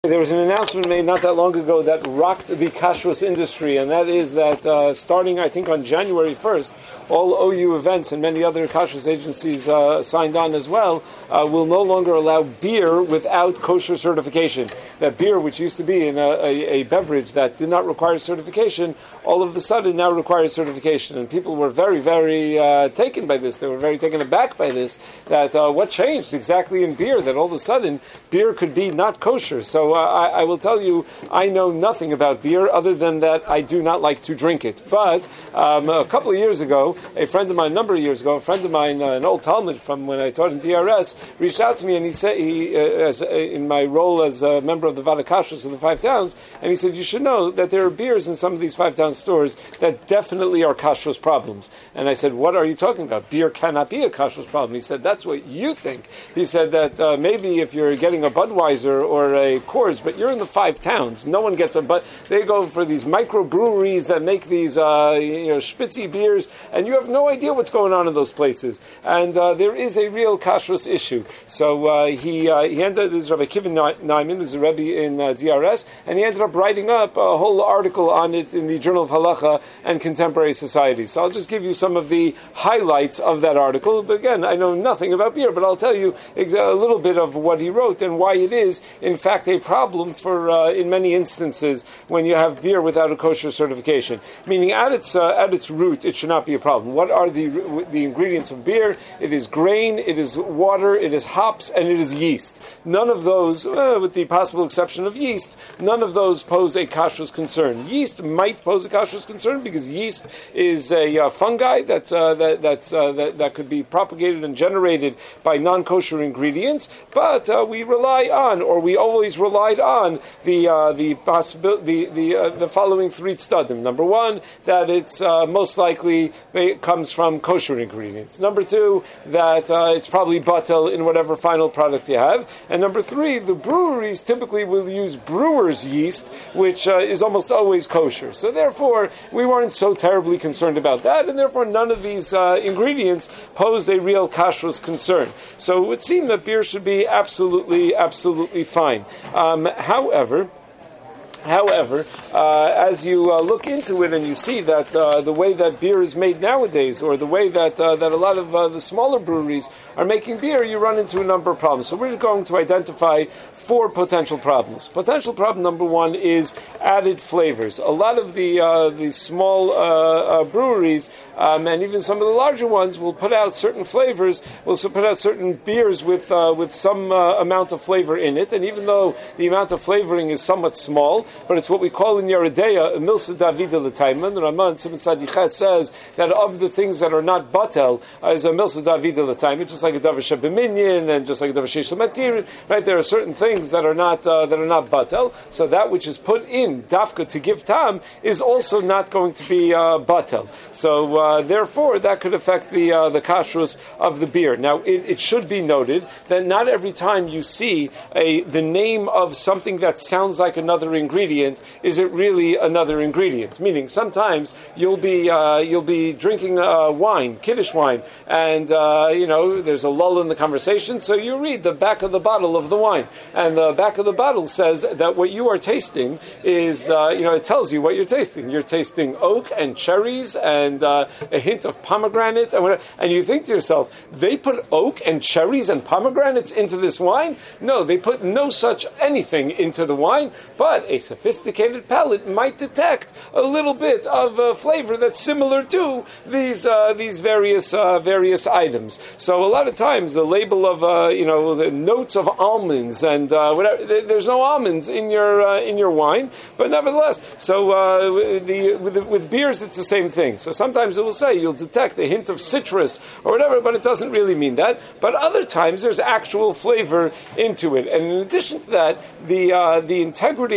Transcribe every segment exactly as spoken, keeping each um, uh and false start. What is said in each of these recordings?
There was an announcement made not that long ago that rocked the kashrus industry, and that is that uh, starting, I think, on January first, all O U events and many other kashrus agencies uh, signed on as well, uh, will no longer allow beer without kosher certification. That beer, which used to be in a, a, a beverage that did not require certification, all of a sudden now requires certification. And people were very, very uh, taken by this. They were very taken aback by this, that uh, what changed exactly in beer, that all of a sudden beer could be not kosher. So uh, I, I will tell you, I know nothing about beer other than that I do not like to drink it. But um, a couple of years ago, a friend of mine, a number of years ago, a friend of mine, uh, an old Talmud from when I taught in D R S, reached out to me and he said, he, uh, as, uh, in my role as a member of the Vada Kashrus of the Five Towns, and he said, you should know that there are beers in some of these Five Towns stores that definitely are kashrus problems. And I said, what are you talking about? Beer cannot be a kashrus problem. He said, that's what you think. He said that uh, maybe if you're getting a Budweiser or a Coors, but you're in the Five Towns, no one gets a, but they go for these microbreweries that make these, uh, you know, spitzy beers, and you have no idea what's going on in those places. And uh, there is a real kashrus issue. So uh, he uh, he ended up, this is Rabbi Kivin Naiman, who's a Rebbe in uh, D R S, and he ended up writing up a whole article on it in the Journal of Halacha and Contemporary Society. So I'll just give you some of the highlights of that article. But again, I know nothing about beer, but I'll tell you a little bit of what he wrote and why it is, in fact, a problem for, uh, in many instances, when you have beer without a kosher certification. Meaning, at its uh, at its root, it should not be a problem. What are the the ingredients of beer? It is grain, it is water, it is hops, and it is yeast. None of those, uh, with the possible exception of yeast, none of those pose a kashrus concern. Yeast might pose a kashrus concern because yeast is a uh, fungi that's, uh, that that's, uh, that that could be propagated and generated by non-kosher ingredients, but uh, we rely on, or we always relied on, the uh, the possibility, the the, uh, the following three tzadim. Number one, that it's uh, most likely it comes from kosher ingredients. Number two, that uh, it's probably batel in whatever final product you have. And number three, the breweries typically will use brewer's yeast, which uh, is almost always kosher. So therefore, we weren't so terribly concerned about that, and therefore none of these uh, ingredients posed a real kashrus concern. So it would seem that beer should be absolutely, absolutely fine. Um, however, However, uh, as you uh, look into it and you see that uh, the way that beer is made nowadays, or the way that uh, that a lot of uh, the smaller breweries are making beer, you run into a number of problems. So we're going to identify four potential problems. Potential problem number one is added flavors. A lot of the uh, the small uh, uh, breweries, um, and even some of the larger ones, will put out certain flavors, will put out certain beers with uh, with some uh, amount of flavor in it. And even though the amount of flavoring is somewhat small, but it's what we call in Yeridea a milsa davida l'taiman. The Raman Simon Sadiches says that of the things that are not batel uh, is a milsa davida l'taiman, just like a davar shebeminyan and just like a davar sheish l'matir. Right, there are certain things that are not uh, that are not batel. So that which is put in dafka to give tam is also not going to be uh, batel. So uh, therefore, that could affect the uh, the kashrus of the beer. Now, it, it should be noted that not every time you see a the name of something that sounds like another ingredient, is it really another ingredient? Meaning, sometimes you'll be uh, you'll be drinking uh, wine, kiddush wine, and uh, you know there's a lull in the conversation. So you read the back of the bottle of the wine, and the back of the bottle says that what you are tasting is uh, you know it tells you what you're tasting. You're tasting oak and cherries and uh, a hint of pomegranate, and whatever. And you think to yourself, they put oak and cherries and pomegranates into this wine? No, they put no such anything into the wine, but a sophisticated palate might detect a little bit of uh, flavor that's similar to these uh, these various uh, various items. So a lot of times the label of uh, you know the notes of almonds and uh, whatever, there's no almonds in your uh, in your wine, but nevertheless, so uh, the with, with beers it's the same thing. So sometimes it will say you'll detect a hint of citrus or whatever, but it doesn't really mean that. But other times there's actual flavor into it, and in addition to that, the uh, the integrity of the label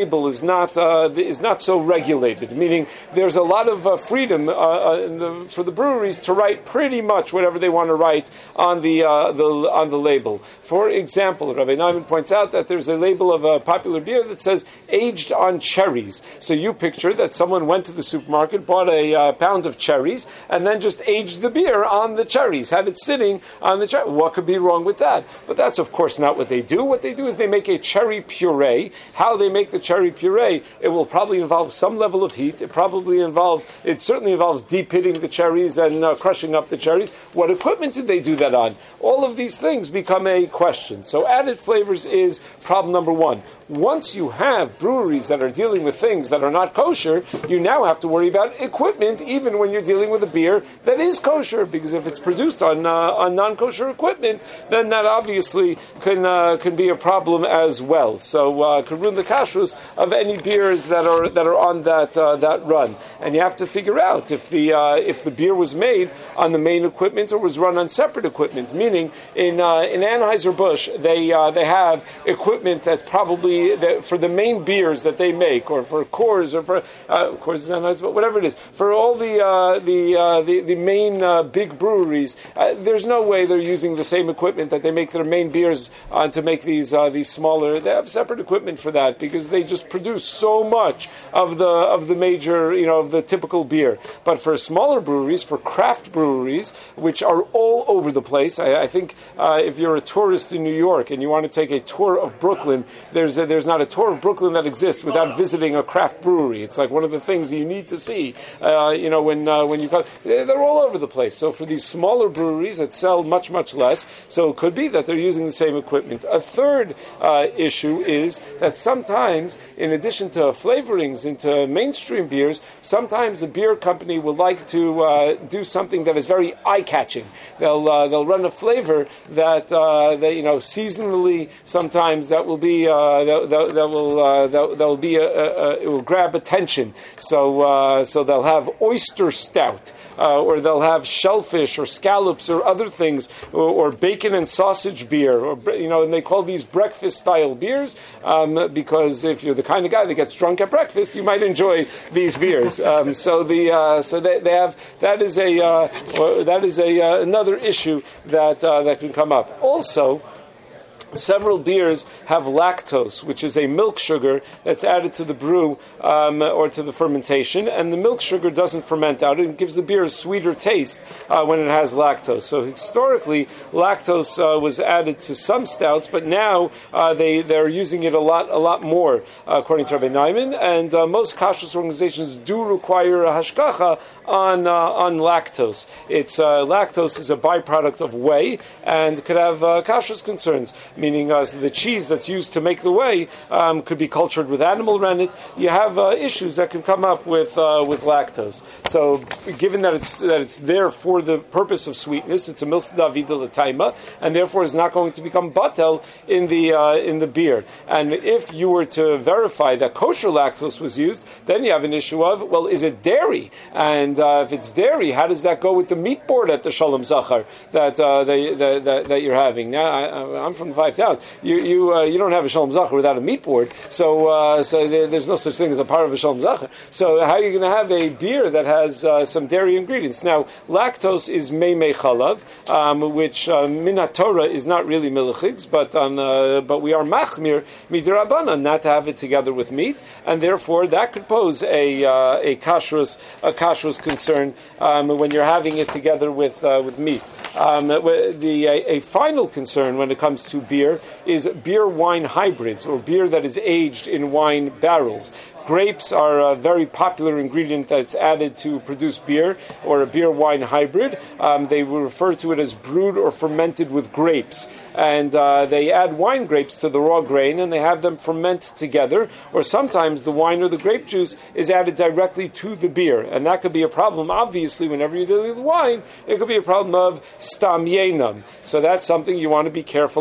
label is not uh, is not so regulated. Meaning, there's a lot of uh, freedom uh, uh, in the, for the breweries to write pretty much whatever they want to write on the uh, the on the label. For example, Rabbi Naiman points out that there's a label of a popular beer that says aged on cherries. So you picture that someone went to the supermarket, bought a uh, pound of cherries, and then just aged the beer on the cherries, had it sitting on the cherry. What could be wrong with that? But that's of course not what they do. What they do is they make a cherry puree. How they make the cherry puree, it will probably involve some level of heat. It probably involves, it certainly involves deep hitting the cherries and uh, crushing up the cherries. What equipment did they do that on? All of these things become a question. So added flavors is problem number one. Once you have breweries that are dealing with things that are not kosher, you now have to worry about equipment, even when you're dealing with a beer that is kosher, because if it's produced on uh, on non-kosher equipment, then that obviously can uh, can be a problem as well. So uh, could ruin the kashrus of any beers that are that are on that uh, that run. And you have to figure out if the uh, if the beer was made on the main equipment or was run on separate equipment. Meaning, in uh, in Anheuser-Busch, they uh, they have equipment that's probably that for the main beers that they make, or for Coors, or for uh, Coors is Anheuser, but whatever it is, for all the uh, the, uh, the the main uh, big breweries, uh, there's no way they're using the same equipment that they make their main beers on to make these uh, these smaller. They have separate equipment for that because they just produce so much of the of the major, you know, of the typical beer. But for smaller breweries, for craft breweries, which are all over the place, I, I think uh, if you're a tourist in New York and you want to take a tour of Brooklyn, there's a, there's not a tour of Brooklyn that exists without visiting a craft brewery. It's like one of the things you need to see. Uh, you know, when uh, when you come, they're all over the place. So for these smaller breweries that sell much much less, so it could be that they're using the same equipment. A third uh, issue is that sometimes, in addition to flavorings into mainstream beers, sometimes a beer company would like to uh, do something that is very eye-catching. They'll uh, they'll run a flavor that uh, they, you know, seasonally sometimes that will be uh, that, that, that will uh, that, that will be a, a, a, it will grab attention. So uh, so they'll have oyster stout, uh, or they'll have shellfish or scallops or other things, or, or bacon and sausage beer, or, you know, and they call these breakfast style beers um, because if you're the kind of guy that gets drunk at breakfast, you might enjoy these beers. Um, so the uh, so they, they have that is a uh, that is a uh, another issue that uh, that can come up. Also, several beers have lactose, which is a milk sugar that's added to the brew um, or to the fermentation, and the milk sugar doesn't ferment out. It gives the beer a sweeter taste uh, when it has lactose. So historically, lactose uh, was added to some stouts, but now uh, they they're using it a lot a lot more, uh, according to Rabbi Naiman. And uh, most kashrus organizations do require a hashgacha on uh, on lactose. It's uh, lactose is a byproduct of whey and could have uh, kashrus concerns. Meaning uh, so the cheese that's used to make the whey um, could be cultured with animal rennet. You have uh, issues that can come up with uh, with lactose. So, given that it's that it's there for the purpose of sweetness, it's a milsa davida l'taima, and therefore is not going to become batel in the uh, in the beer. And if you were to verify that kosher lactose was used, then you have an issue of, well, is it dairy? And uh, if it's dairy, how does that go with the meat board at the Shalom Zachar that uh, that, that that you're having? Now, I, I'm from the five towns. You you uh, you don't have a Shalom Zachar without a meat board, so uh, so there, there's no such thing as a part of a Shalom Zachar. So how are you going to have a beer that has uh, some dairy ingredients? Now, lactose is meimei chalav, um, which uh, minat Torah is not really milchigs, but on uh, but we are machmir midrabanan not to have it together with meat, and therefore that could pose a uh, a kashrus a kashrus concern um, when you're having it together with uh, with meat. Um, the a, a final concern when it comes to beer is beer wine hybrids, or beer that is aged in wine barrels. Grapes are a very popular ingredient that's added to produce beer, or a beer wine hybrid. Um, they will refer to it as brewed or fermented with grapes. And uh, they add wine grapes to the raw grain and they have them ferment together, or sometimes the wine or the grape juice is added directly to the beer. And that could be a problem, obviously, whenever you're dealing with wine, it could be a problem of stam yenam. So that's something you want to be careful of as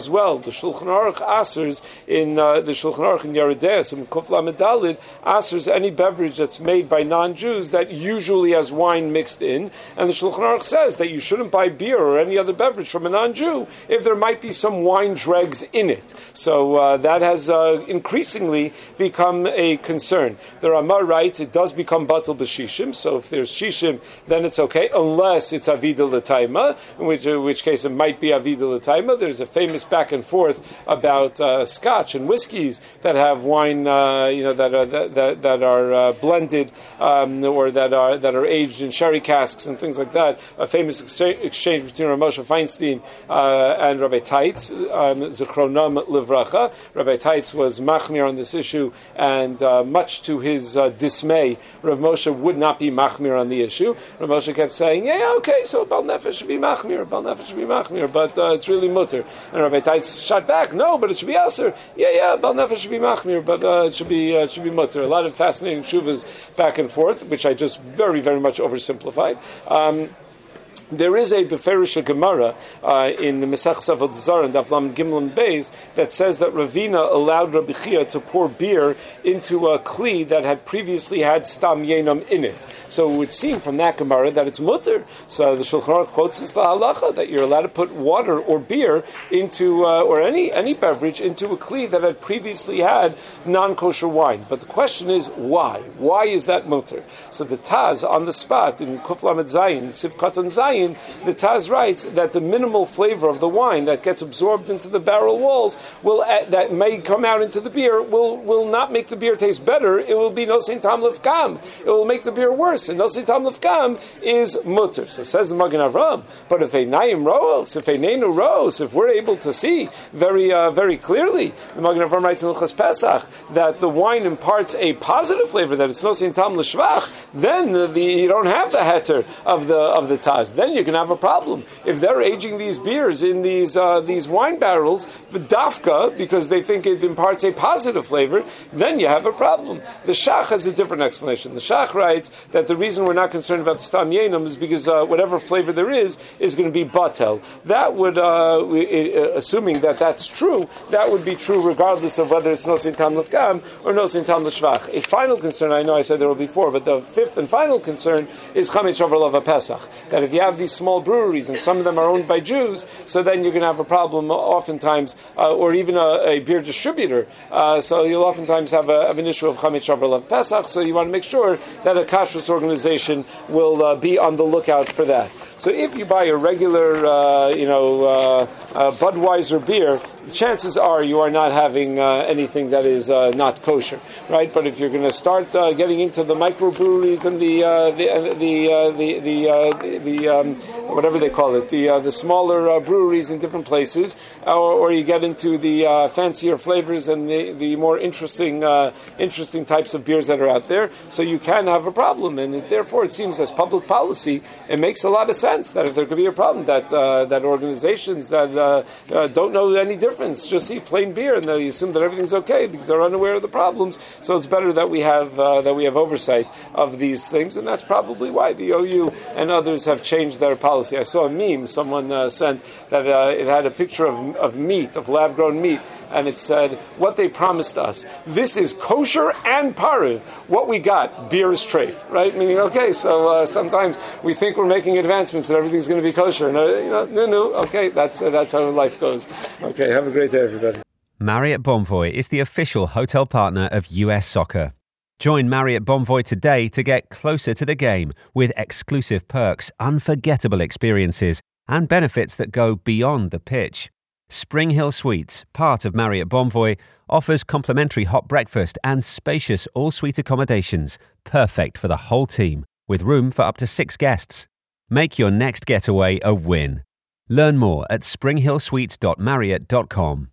as well. The Shulchan Aruch asers in uh, the Shulchan Aruch in Yeredeus and Kuf Lamed Daled asers any beverage that's made by non-Jews that usually has wine mixed in, and the Shulchan Aruch says that you shouldn't buy beer or any other beverage from a non-Jew if there might be some wine dregs in it. So uh, that has uh, increasingly become a concern. The Ramah writes it does become batal b'shishim, so if there's shishim, then it's okay, unless it's avida l'taima, in which, in which case it might be avida l'taima. There's a famous back and forth about uh, scotch and whiskeys that have wine, uh, you know, that are that that, that are uh, blended um, or that are that are aged in sherry casks and things like that. A famous exchange, exchange between Rav Moshe Feinstein uh, and Rabbi Taitz, um, Zichronam Livracha. Rabbi Taitz was machmir on this issue, and uh, much to his uh, dismay, Rav Moshe would not be machmir on the issue. Rav Moshe kept saying, "Yeah, yeah okay, so Bal Nefesh should be machmir, Bal Nefesh should be machmir, but uh, it's really mutter." And Rabbi Taitz shot back, "No, but it should be aser. Yeah, yeah, Bal Nefesh should be machmir, but uh, it should be uh, it should be mutter." A lot of fascinating shuvas back and forth, which I just very, very much oversimplified. Um, There is a Beferisha Gemara uh, in the Mesach Savad Zar and Davlam Gimlin Beis that says that Ravina allowed Rabbi Chia to pour beer into a kli that had previously had stam yenam in it. So it would seem from that Gemara that it's mutter. So the Shulchan Aruch quotes this la halacha that you're allowed to put water or beer into uh, or any any beverage into a kli that had previously had non-kosher wine. But the question is why? Why is that mutter? So the Taz on the spot in Kuf Lamed Zayin, Sivkat and Zayin, the Taz writes that the minimal flavor of the wine that gets absorbed into the barrel walls will uh, that may come out into the beer will will not make the beer taste better. It will be nosein tam lefkam. It will make the beer worse. And nosein tam lefkam is mutter. So says the Magen Avram. But if a naim roos, if a neinu roos, if we're able to see very uh, very clearly, the Magen Avram writes in Hilchos Pesach that the wine imparts a positive flavor, that it's nosein tam l'shvach, then the, you don't have the heter of the of the Taz. Then you're going to have a problem. If they're aging these beers in these uh, these wine barrels, the dafka, because they think it imparts a positive flavor, then you have a problem. The Shach has a different explanation. The Shach writes that the reason we're not concerned about the stam yenam is because uh, whatever flavor there is is going to be batel. That would, uh, we, uh, assuming that that's true, that would be true regardless of whether it's nosein tam lefkam or nosein tam l'shvach. A final concern, I know I said there were before, but the fifth and final concern is chametz over lava pesach. That if you have these small breweries and some of them are owned by Jews, so then you're going to have a problem oftentimes, uh, or even a, a beer distributor. Uh, so you'll oftentimes have, a, have an issue of chametz shavar lav pesach. So you want to make sure that a kashrus organization will uh, be on the lookout for that. So if you buy a regular, uh, you know, uh, uh, Budweiser beer, the chances are you are not having uh, anything that is uh, not kosher, right? But if you're going to start uh, getting into the microbreweries and the uh, the uh, the uh, the the, uh, the, the um, whatever they call it, the uh, the smaller uh, breweries in different places, or, or you get into the uh, fancier flavors and the, the more interesting uh, interesting types of beers that are out there, so you can have a problem, and it, therefore it seems as public policy, it makes a lot of sense that if there could be a problem, that uh, that organizations that uh, uh, don't know any difference just see plain beer and they assume that everything's okay because they're unaware of the problems. So it's better that we have uh, that we have oversight of these things, and that's probably why the O U and others have changed their policy. I saw a meme someone uh, sent that uh, it had a picture of of meat, of lab-grown meat, and it said, "What they promised us. This is kosher and pariv. What we got, beer is treif." Right? Meaning, okay, so uh, sometimes we think we're making advancements that everything's going to be kosher. No, you know, no, no. Okay, that's uh, that's how life goes. Okay, have a great day, everybody. Marriott Bonvoy is the official hotel partner of U S Soccer. Join Marriott Bonvoy today to get closer to the game with exclusive perks, unforgettable experiences, and benefits that go beyond the pitch. Spring Hill Suites, part of Marriott Bonvoy, offers complimentary hot breakfast and spacious all-suite accommodations, perfect for the whole team, with room for up to six guests. Make your next getaway a win. Learn more at spring hill suites dot marriott dot com.